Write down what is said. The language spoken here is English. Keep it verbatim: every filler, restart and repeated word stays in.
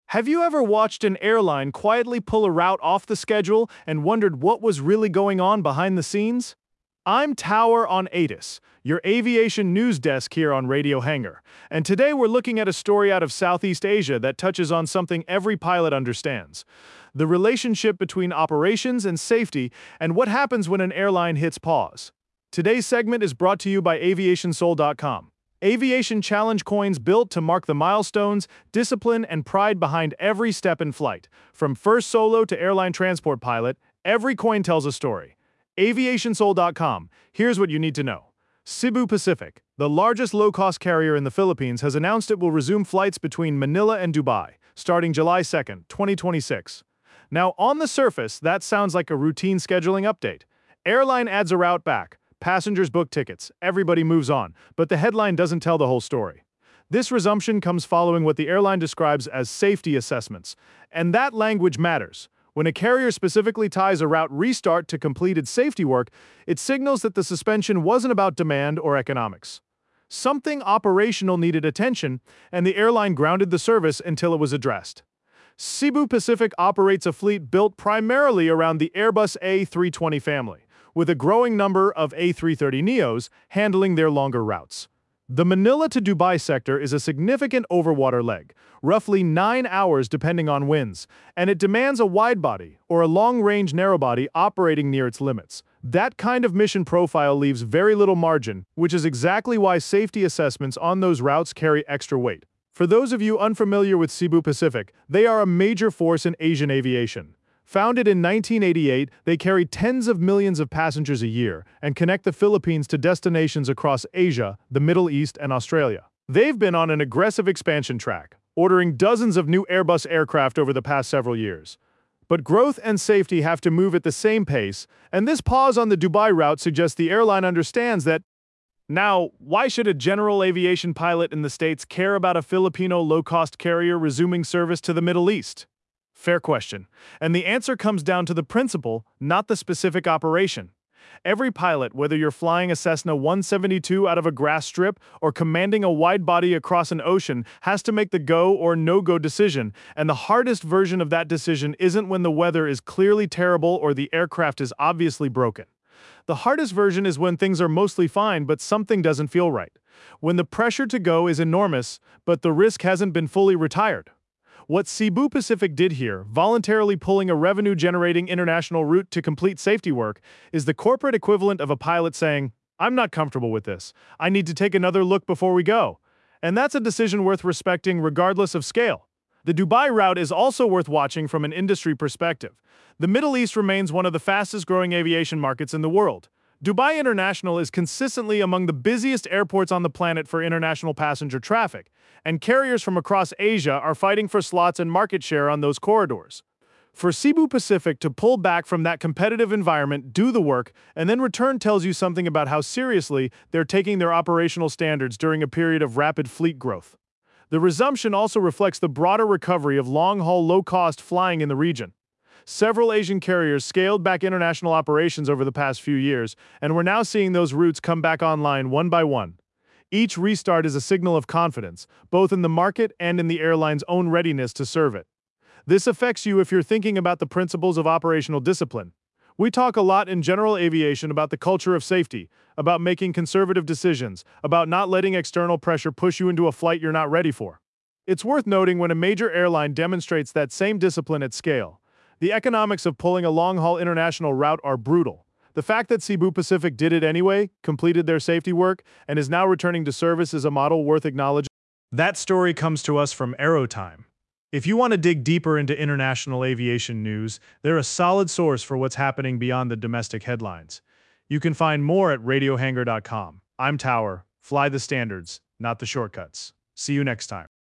Have you ever watched an airline quietly pull a route off the schedule and wondered what was really going on behind the scenes? I'm Tower on ATIS, your aviation news desk here on Radio Hangar, and today we're looking at a story out of Southeast Asia that touches on something every pilot understands: the relationship between operations and safety and what happens when an airline hits pause. Today's segment is brought to you by aviation soul dot com. Aviation challenge coins built to mark the milestones, discipline, and pride behind every step in flight. From first solo to airline transport pilot, every coin tells a story. aviation soul dot com, here's what you need to know. Cebu Pacific, the largest low-cost carrier in the Philippines, has announced it will resume flights between Manila and Dubai, starting July second, twenty twenty-six. Now, on the surface, that sounds like a routine scheduling update. Airline adds a route back. Passengers book tickets, everybody moves on, but the headline doesn't tell the whole story. This resumption comes following what the airline describes as safety assessments, and that language matters. When a carrier specifically ties a route restart to completed safety work, it signals that the suspension wasn't about demand or economics. Something operational needed attention, and the airline grounded the service until it was addressed. Cebu Pacific operates a fleet built primarily around the Airbus A three twenty family, with a growing number of A three thirty neos handling their longer routes. The Manila to Dubai sector is a significant overwater leg, roughly nine hours depending on winds, and it demands a wide-body or a long-range narrow-body operating near its limits. That kind of mission profile leaves very little margin, which is exactly why safety assessments on those routes carry extra weight. For those of you unfamiliar with Cebu Pacific, they are a major force in Asian aviation. Founded in nineteen eighty-eight, they carry tens of millions of passengers a year and connect the Philippines to destinations across Asia, the Middle East, and Australia. They've been on an aggressive expansion track, ordering dozens of new Airbus aircraft over the past several years. But growth and safety have to move at the same pace, and this pause on the Dubai route suggests the airline understands that. Now, why should a general aviation pilot in the States care about a Filipino low-cost carrier resuming service to the Middle East? Fair question. And the answer comes down to the principle, not the specific operation. Every pilot, whether you're flying a Cessna one seventy-two out of a grass strip or commanding a wide body across an ocean, has to make the go or no-go decision, and the hardest version of that decision isn't when the weather is clearly terrible or the aircraft is obviously broken. The hardest version is when things are mostly fine but something doesn't feel right. When the pressure to go is enormous, but the risk hasn't been fully retired. What Cebu Pacific did here, voluntarily pulling a revenue-generating international route to complete safety work, is the corporate equivalent of a pilot saying, "I'm not comfortable with this. I need to take another look before we go." And that's a decision worth respecting regardless of scale. The Dubai route is also worth watching from an industry perspective. The Middle East remains one of the fastest-growing aviation markets in the world. Dubai International is consistently among the busiest airports on the planet for international passenger traffic, and carriers from across Asia are fighting for slots and market share on those corridors. For Cebu Pacific to pull back from that competitive environment, do the work, and then return tells you something about how seriously they're taking their operational standards during a period of rapid fleet growth. The resumption also reflects the broader recovery of long-haul, low-cost flying in the region. Several Asian carriers scaled back international operations over the past few years, and we're now seeing those routes come back online one by one. Each restart is a signal of confidence, both in the market and in the airline's own readiness to serve it. This affects you if you're thinking about the principles of operational discipline. We talk a lot in general aviation about the culture of safety, about making conservative decisions, about not letting external pressure push you into a flight you're not ready for. It's worth noting when a major airline demonstrates that same discipline at scale. The economics of pulling a long-haul international route are brutal. The fact that Cebu Pacific did it anyway, completed their safety work, and is now returning to service is a model worth acknowledging. That story comes to us from Aerotime. If you want to dig deeper into international aviation news, they're a solid source for what's happening beyond the domestic headlines. You can find more at radio hangar dot com. I'm Tower. Fly the standards, not the shortcuts. See you next time.